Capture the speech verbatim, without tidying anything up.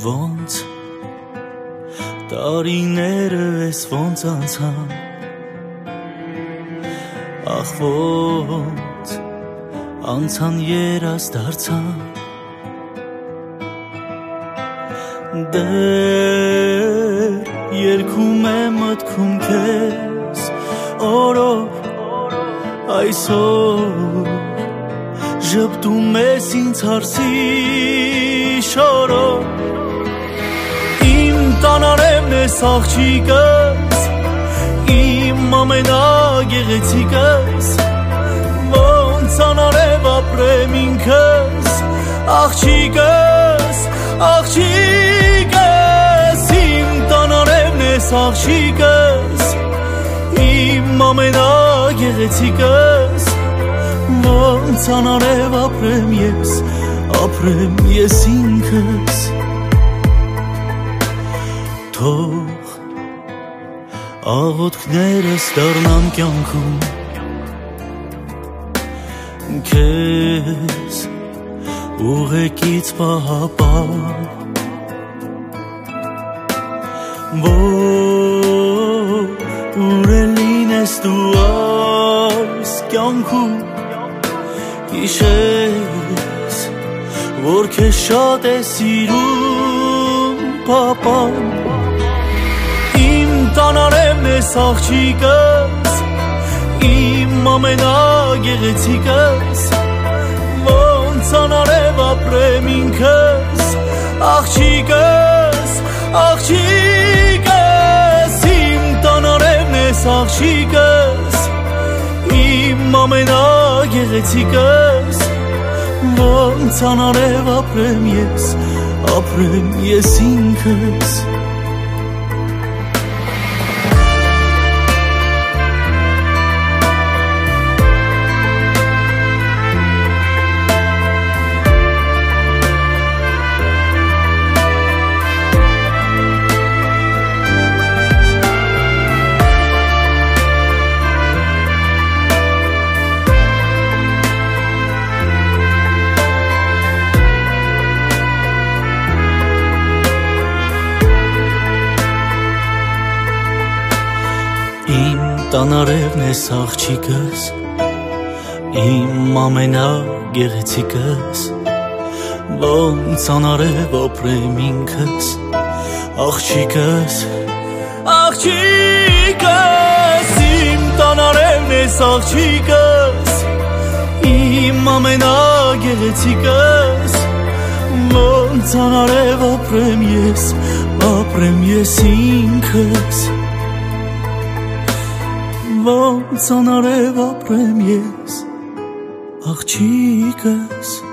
ոնց տարիները ես ոնց անցան ախ ոնց անցան երաս դարձան դեր երգում է մտքում քեզ օրոր այսօր ժպտում ես ինձ հարսի շորով իմ տանարևն ես աղջիկս իմ ամենագեղեցիկս ոնց անարև ապրեմ ինքս աղջիկս աղջիկս իմ տանարևն ես աղջիկս իմ ամենագեղեցիկս ոնց անարև ապրեմ ես ապրեմ ես ինքս թող աղոթքներս դառնան կյանքում քեզ ուղեկից պահապան որ ուր լինես դու այս կյանքում հիշես որ քեզ շատ է սիրում պապան իմ տանարևն ես աղջիկս իմ ամենագեղեցիկս ոնց անարև ապրեմ ինքս աղջիկս աղջիկս իմ տանարևն ես աղջիկս իմ ամենագեղեցիկս ոնց անարև ապրեմ ես ապրեմ ես ինքս տանարևն ես աղջիկս իմ ամենագեղեցիկս ոնց անարև ապրեմ ինքս աղջիկս աղջիկս իմ տանարևն ես աղջիկս իմ ամենագեղեցիկս ոնց անարև ապրեմ ես ապրեմ ես ինքս ոնց անարև ապրեմ ես աղջիկս